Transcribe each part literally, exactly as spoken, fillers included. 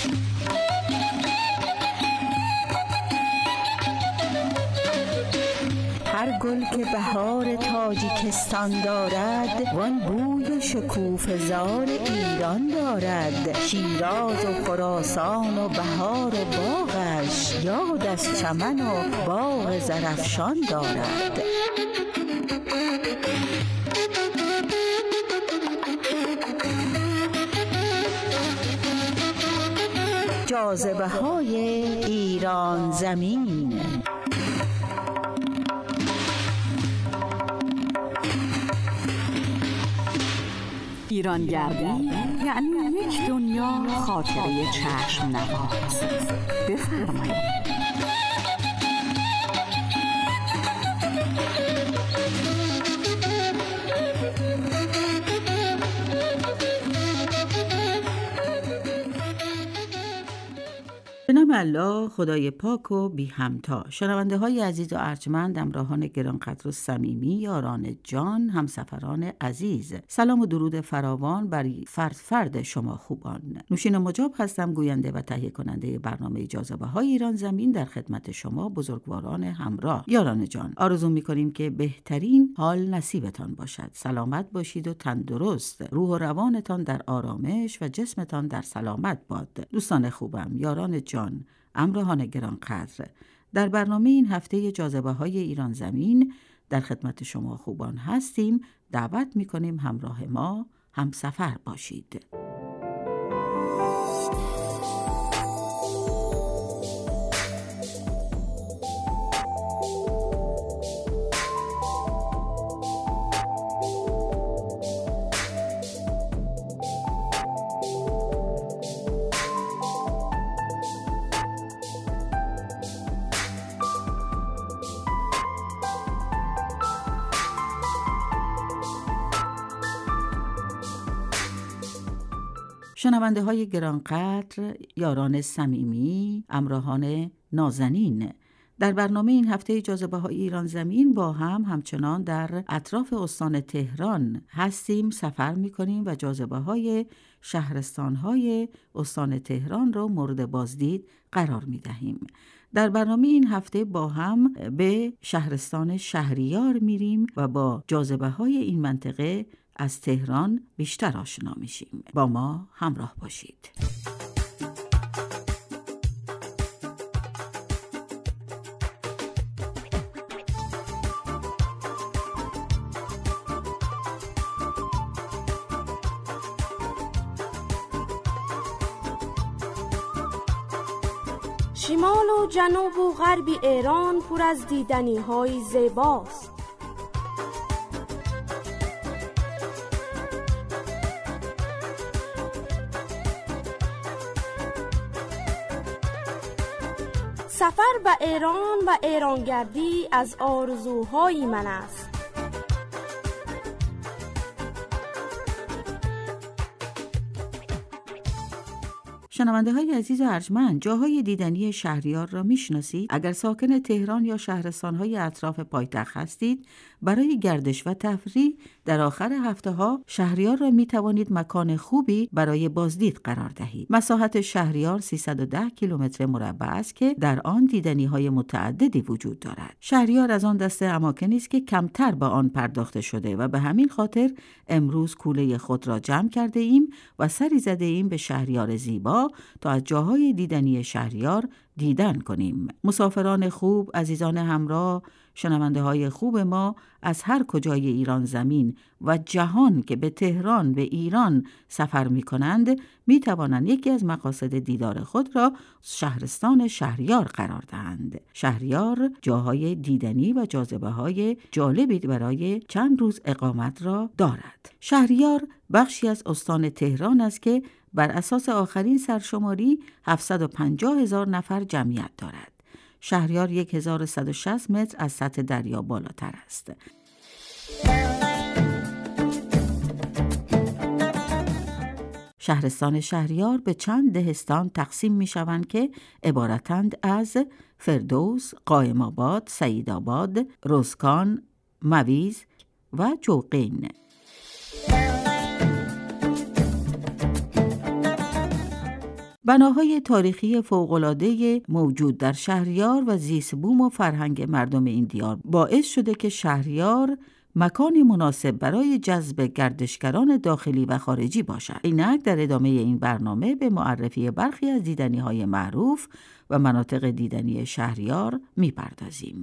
هر گل که بهار تاجیکستان دارد، وان بوی شکوفه زار ایران دارد. شیراز و خراسان و بهار و باغش، یاد از چمن و باغ زرافشان دارد. جاذبه های ایران زمین. ایرانگردی یعنی یک دنیا خاطره چشم نواز. بفرمایید. به نام الله خدای پاک و بی همتا. شنونده های عزیز و ارجمند، همراهان گرانقدر و صمیمی، یاران جان، همسفران عزیز، سلام و درود فراوان بر فرد فرد شما خوبان. نوشین مجاب هستم، گوینده و تهیه کننده برنامه جاذبه های ایران زمین، در خدمت شما بزرگواران همراه. یاران جان، آرزو می‌کنیم که بهترین حال نصیبتان باشد. سلامت باشید و تندرست، روح و روانتان در آرامش و جسمتان در سلامت باد. دوستان خوبم، یاران جان، همراهان گرانقدر، در برنامه این هفته جاذبه های ایران زمین در خدمت شما خوبان هستیم. دعوت می‌کنیم همراه ما هم سفر باشید. شنونده های گرانقدر، یاران صمیمی، همراهان نازنین، در برنامه این هفته جاذبه های ایران زمین با هم همچنان در اطراف استان تهران هستیم، سفر می کنیم و جاذبه های شهرستان های استان تهران رو مورد بازدید قرار می دهیم. در برنامه این هفته با هم به شهرستان شهریار میریم و با جاذبه های این منطقه از تهران بیشتر آشنا میشیم. با ما همراه باشید. شمال و جنوب و غرب ایران پر از دیدنی های زیباست. سفر به ایران و ایرانگردی از آرزوهای من است. شنونده های عزیز و ارجمند، جاهای دیدنی شهریار را میشناسید؟ اگر ساکن تهران یا شهرستان های اطراف پایتخت هستید، برای گردش و تفریح در آخر هفته ها شهریار را می توانید مکان خوبی برای بازدید قرار دهید. مساحت شهریار سیصد و ده کیلومتر مربع است که در آن دیدنی های متعددی وجود دارد. شهریار از آن دسته اماکنی است که کمتر به آن پرداخته شده و به همین خاطر امروز کوله خود را جمع کرده ایم و سری زده ایم به شهریار زیبا تا از جاهای دیدنی شهریار دیدن کنیم. مسافران خوب، عزیزان همراه، شنونده های خوب ما از هر کجای ایران زمین و جهان که به تهران به ایران سفر می کنند می توانند یکی از مقاصد دیدار خود را شهرستان شهریار قرار دهند. شهریار جاهای دیدنی و جاذبه های جالبی برای چند روز اقامت را دارد. شهریار بخشی از استان تهران است که بر اساس آخرین سرشماری هفتصد و پنجاه هزار نفر جمعیت دارد. شهریار هزار و صد و شصت متر از سطح دریا بالاتر است. شهرستان شهریار به چند دهستان تقسیم می شوند که عبارتند از فردوس، قائم آباد، سعید آباد، رزکان، مویز و جوقین. بناهای تاریخی فوق‌العاده موجود در شهریار و زیست بوم و فرهنگ مردم این دیار باعث شده که شهریار مکانی مناسب برای جذب گردشگران داخلی و خارجی باشد. اینک در ادامه این برنامه به معرفی برخی از دیدنی‌های معروف و مناطق دیدنی شهریار می‌پردازیم.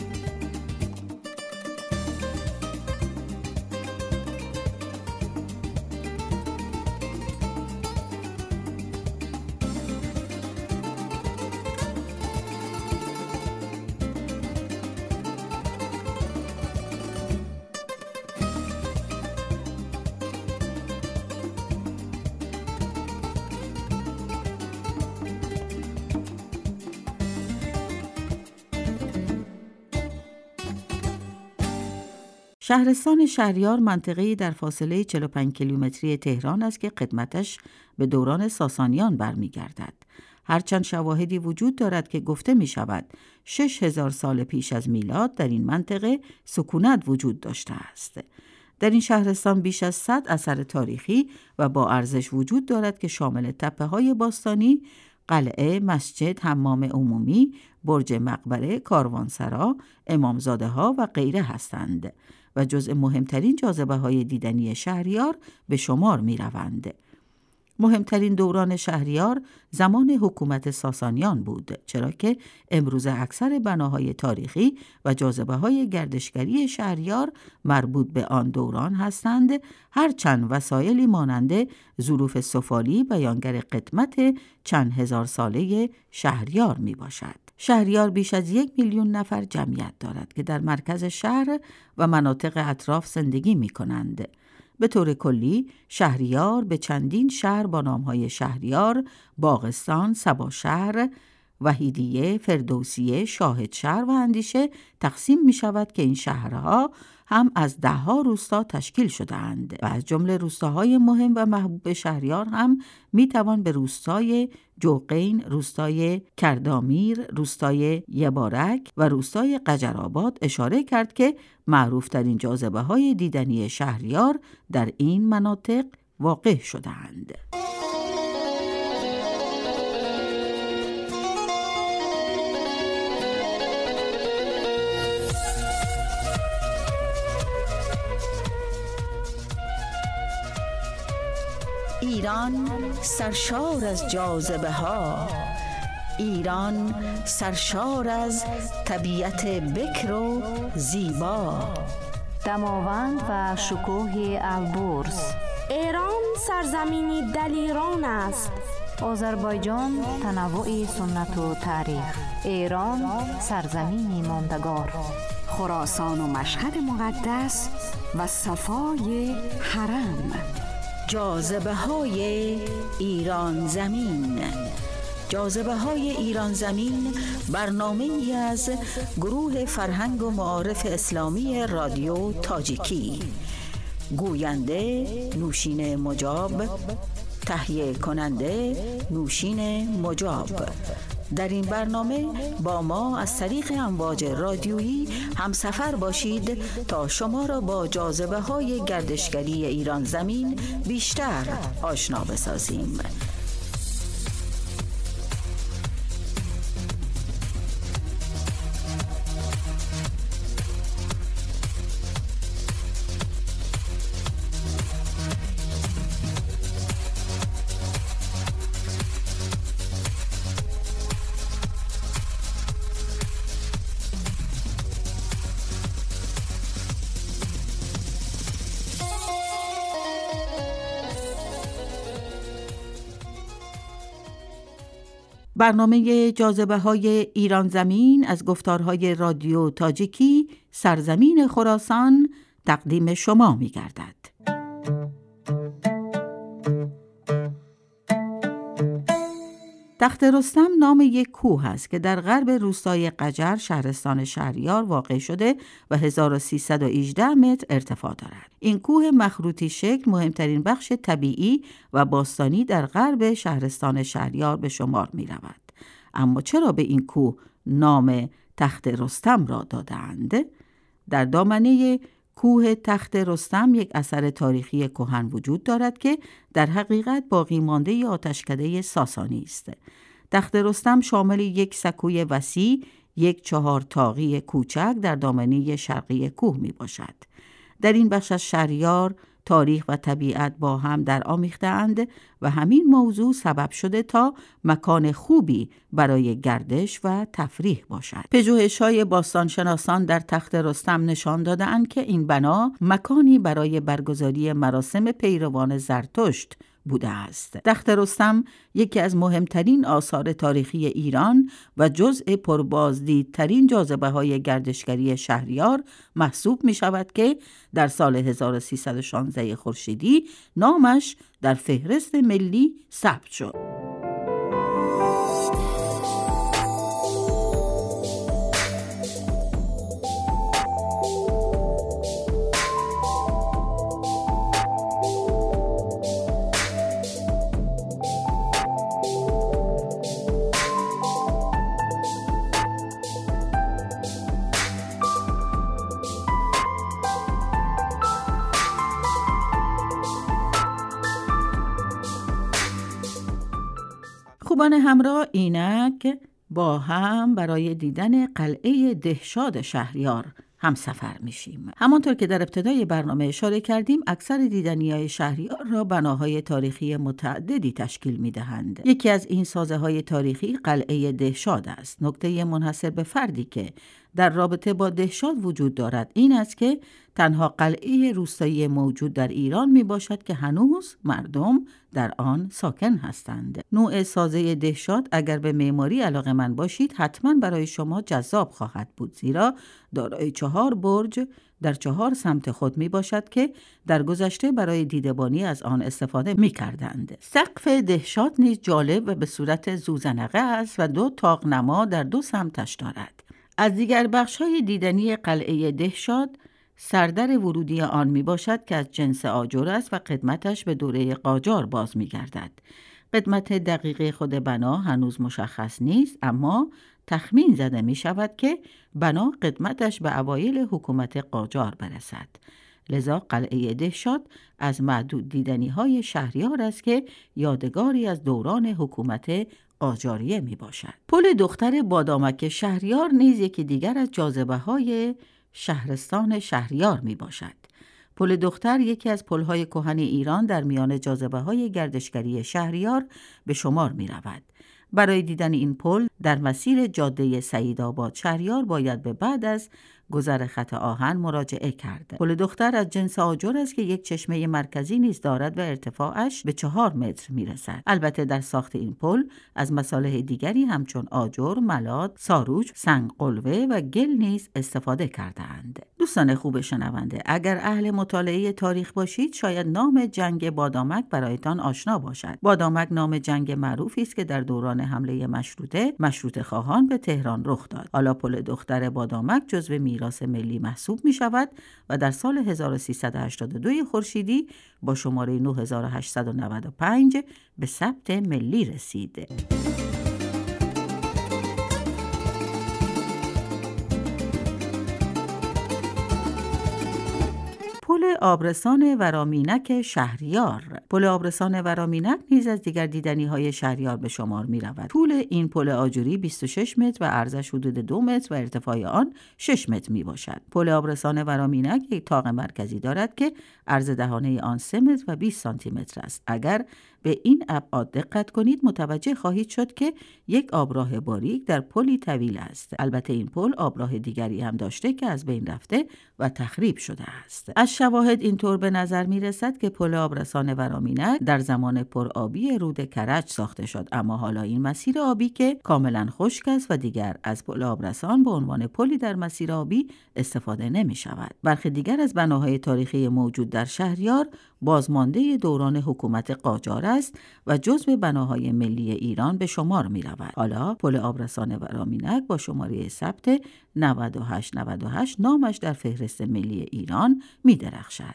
شهرستان شهریار منطقه‌ای در فاصله چهل و پنج کیلومتری تهران است که قدمتش به دوران ساسانیان برمیگردد. هرچند شواهدی وجود دارد که گفته می شود شش هزار سال پیش از میلاد در این منطقه سکونت وجود داشته است. در این شهرستان بیش از صد اثر تاریخی و با ارزش وجود دارد که شامل تپه‌های باستانی، قلعه، مسجد، حمام عمومی، برج مقبره، کاروانسرا، امامزاده‌ها و غیره هستند و جزء مهمترین جاذبه‌های دیدنی شهریار به شمار می‌روند. مهمترین دوران شهریار زمان حکومت ساسانیان بود، چرا که امروز اکثر بناهای تاریخی و جاذبه‌های گردشگری شهریار مربوط به آن دوران هستند، هرچند وسایلی مانند ظروف سفالی بیانگر قدمت چند هزار ساله شهریار می باشد. شهریار بیش از یک میلیون نفر جمعیت دارد که در مرکز شهر و مناطق اطراف زندگی می کنند. به طور کلی شهریار به چندین شهر با نام‌های شهریار، باغستان، سباشهر، وحیدیه، فردوسیه، شاهدشهر و اندیشه تقسیم می شود که این شهرها هم از ده ها روستا تشکیل شده اند و از جمله روستاهای مهم و محبوب شهریار هم می توان به روستای جوقین، روستای کردامیر، روستای یبارک و روستای قجرآباد اشاره کرد که معروف ترین جاذبه های دیدنی شهریار در این مناطق واقع شده اند. ایران سرشار از جاذبه ها، ایران سرشار از طبیعت بکر و زیبا، دماوند و شکوه البرز. ایران سرزمینی دلیران است. آذربایجان تنوع سنت و تاریخ. ایران سرزمینی ماندگار. خراسان و مشهد مقدس و صفای حرم. جاذبه های ایران زمین. جاذبه های ایران زمین برنامه ای از گروه فرهنگ و معارف اسلامی رادیو تاجیکی. گوینده نوشین مجاب، تهیه کننده نوشین مجاب. در این برنامه با ما از طریق امواج رادیویی همسفر باشید تا شما را با جاذبه های گردشگری ایران زمین بیشتر آشنا بسازیم. برنامه جاذبه های ایران زمین از گفتارهای رادیو تاجیکی سرزمین خراسان تقدیم شما می گردد. تخت رستم نام یک کوه است که در غرب روستای قجر شهرستان شهریار واقع شده و هزار و سیصد و هجده متر ارتفاع دارد. این کوه مخروطی شکل مهمترین بخش طبیعی و باستانی در غرب شهرستان شهریار به شمار می رود. اما چرا به این کوه نام تخت رستم را دادند؟ در دامنه کوه تخت رستم یک اثر تاریخی کهن وجود دارد که در حقیقت باقی مانده آتشکده ساسانی است. تخت رستم شامل یک سکوی وسیع، یک چهار تاقی کوچک در دامنه شرقی کوه می باشد. در این بخش از شهریار تاریخ و طبیعت با هم در آمیخته‌اند و همین موضوع سبب شده تا مکان خوبی برای گردش و تفریح باشد. پژوهش‌های باستانشناسان در تخت رستم نشان داده‌اند که این بنا مکانی برای برگزاری مراسم پیروان زرتشت بوده است. تخت رستم یکی از مهمترین آثار تاریخی ایران و جزء پربازدیدترین جاذبه‌های گردشگری شهریار محسوب می شود که در سال هزار و سیصد و شانزده خورشیدی نامش در فهرست ملی ثبت شد. خوبان همراه، اینک با هم برای دیدن قلعه دهشاد شهریار هم سفر میشیم. همانطور که در ابتدای برنامه اشاره کردیم، اکثر دیدنی‌های شهریار را بناهای تاریخی متعددی تشکیل میدهند. یکی از این سازه‌های تاریخی قلعه دهشاد است. نکته منحصر به فردی که در رابطه با دهشاد وجود دارد این است که تنها قلعه روستایی موجود در ایران می باشد که هنوز مردم در آن ساکن هستند. نوع سازه دهشاد اگر به معماری علاقه‌مند باشید حتما برای شما جذاب خواهد بود، زیرا دارای چهار برج در چهار سمت خود می باشد که در گذشته برای دیدبانی از آن استفاده می کردند. سقف دهشاد نیز جالب و به صورت زوزنقه است و دو طاق‌نما در دو سمتش دارد. از دیگر بخش‌های دیدنی قلعه دهشاد، سردر ورودی آن می باشد که از جنس آجر است و قدمتش به دوره قاجار باز می گردد. قدمت دقیق خود بنا هنوز مشخص نیست، اما تخمین زده می شود که بنا قدمتش به اوایل حکومت قاجار برسد. لذا قلعه دهشاد از معدود دیدنی های شهریار است که یادگاری از دوران حکومت قاجاریه می باشد. پل دختر بادامک شهریار نیز یکی دیگر از جاذبه های شهرستان شهریار می باشد. پل دختر یکی از پل‌های کهن ایران در میان جاذبه‌های گردشگری شهریار به شمار می رود. برای دیدن این پل در مسیر جاده سعیدآباد شهریار باید به بعد از گذر خط آهن مراجعه کرد. پل دختر از جنس آجر است که یک چشمه مرکزی نیز دارد و ارتفاعش به چهار متر می رسد. البته در ساخت این پل از مصالح دیگری همچون آجر، ملات، ساروج، سنگ قلوه و گل نیز استفاده کرده‌اند. دوستان خوب شنونده، اگر اهل مطالعه تاریخ باشید شاید نام جنگ بادامک برایتان آشنا باشد. بادامک نام جنگ معروفی است که در دوران حمله مشروطه مشروطه خواهان به تهران رخ داد. حالا پل دختر بادامک جزو میراث ملی محسوب می شود و در سال هزار و سیصد و هشتاد و دو خورشیدی با شماره نه هزار و هشتصد و نود و پنج به ثبت ملی رسید. پل آبرسان ورامینک شهریار. پل آبرسان ورامینک نیز از دیگر دیدنی‌های شهریار به شمار می‌رود. طول این پل آجوری بیست و شش متر و عرضش حدود دو متر و ارتفاع آن شش متر میباشد. پل آبرسان ورامینک یک طاق مرکزی دارد که عرض دهانه آن سه متر و بیست سانتی متر است. اگر به این ابعاد دقت کنید متوجه خواهید شد که یک آبراه باریک در پلی طویل است. البته این پل آبراه دیگری هم داشته که از بین رفته و تخریب شده است. از شواهد اینطور به نظر می رسد که پل آبرسان ورامینک در زمان پرآبی رود کرج ساخته شد، اما حالا این مسیر آبی که کاملا خشک است و دیگر از پل آبرسان به عنوان پلی در مسیر آبی استفاده نمی شود. برخی دیگر از بناهای تاریخی موجود در شهریار بازمانده دوران حکومت قاجار است و جزو بناهای ملی ایران به شمار می رود. حالا پل آبرسان ورامینک با شماره ثبت نود و هشت نود و هشت نامش در فهرست ملی ایران می درخشد.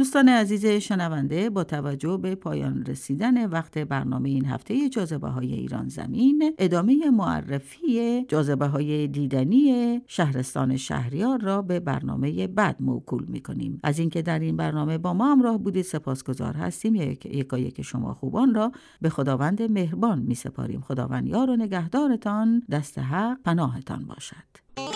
دوستان عزیز شنونده، با توجه به پایان رسیدن وقت برنامه این هفته جاذبه‌های ایران زمین، ادامه معرفی جاذبه‌های دیدنی شهرستان شهریار را به برنامه بعد موکول می‌کنیم. از اینکه در این برنامه با ما همراه بودید سپاسگزار هستیم. یک یکایک شما خوبان را به خداوند مهربان می‌سپاریم. خداوند یار و نگهدارتان، دست حق پناهتان باشد.